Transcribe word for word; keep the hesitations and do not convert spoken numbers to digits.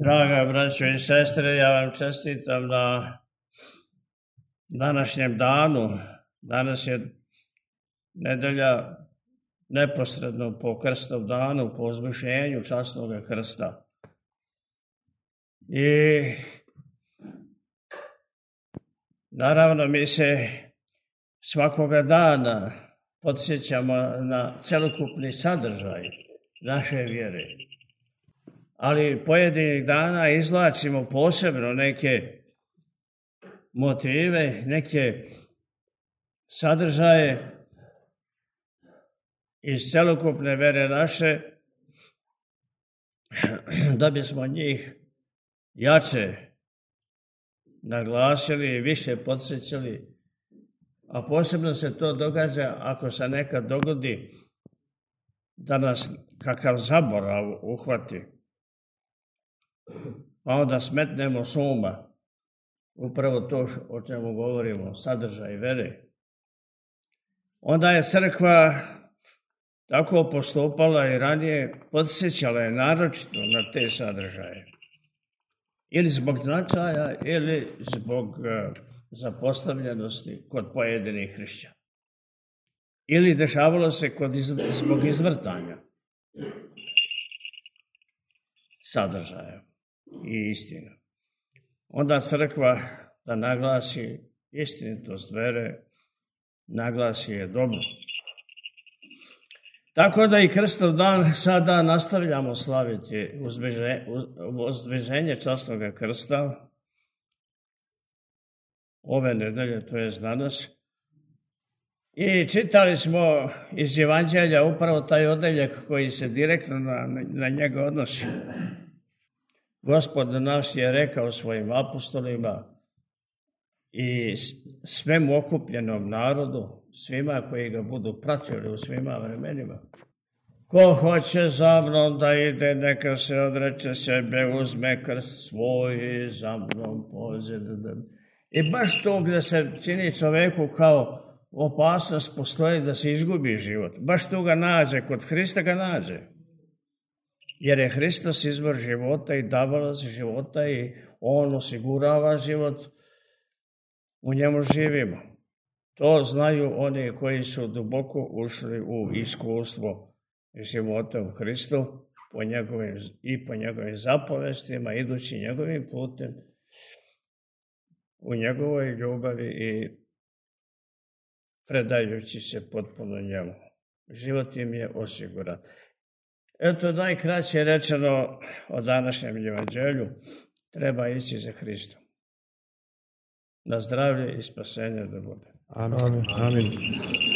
Draga braćo i sestre, ja vam čestitam na današnjem danu. Danas je nedelja neposredno po krstnom danu, po uzvišenju časnog krsta. I naravno mi se svakoga dana podsjećamo na celokupni sadržaj naše vjere. Ali pojedinih dana izvlačimo posebno neke motive, neke sadržaje iz celokupne vere naše, da bismo njih jače naglasili i više podsjećali, a posebno se to događa ako se nekad dogodi da nas kakav zaborav uhvati, pa onda smetnemo s uma upravo to o čemu govorimo, sadržaj vere. Onda je crkva tako postupala i ranije, podsjećala je naročito na te sadržaje. Ili zbog značaja, ili zbog zapostavljenosti kod pojedinih hrišćana. Ili dešavalo se kod iz, zbog izvrtanja sadržaja i istina. Onda crkva da naglasi istinitost vere, naglasi je dobro. Tako da i krstov dan sada nastavljamo slaviti uzdviženje časnog krsta ove nedelje, to je danas. I čitali smo iz Evanđelja upravo taj odeljak koji se direktno na, na njega odnosi. Gospod naš je rekao svojim apostolima i svemu okupljenom narodu, svima koji ga budu pratili u svima vremenima: ko hoće za mnom da ide, neka se odreče sebe, uzme krst svoj i za mnom pođe. I baš to gdje se čini čoveku kao opasnost postoji da se izgubi život, baš to ga nađe, kod Hrista ga nađe. Jer je Hristos izvor života i davalac života i on osigurava život, u njemu živimo. To znaju oni koji su duboko ušli u iskustvo života u Hristu po njegovim, i po njegovim zapovestima, idući njegovim putem, u njegovoj ljubavi i predajući se potpuno njemu. Život im je osiguran. Eto, najkraće rečeno o današnjem evanđelju, treba ići za Hristom. Na zdravlje i spasenje da bude. Amin. Amin.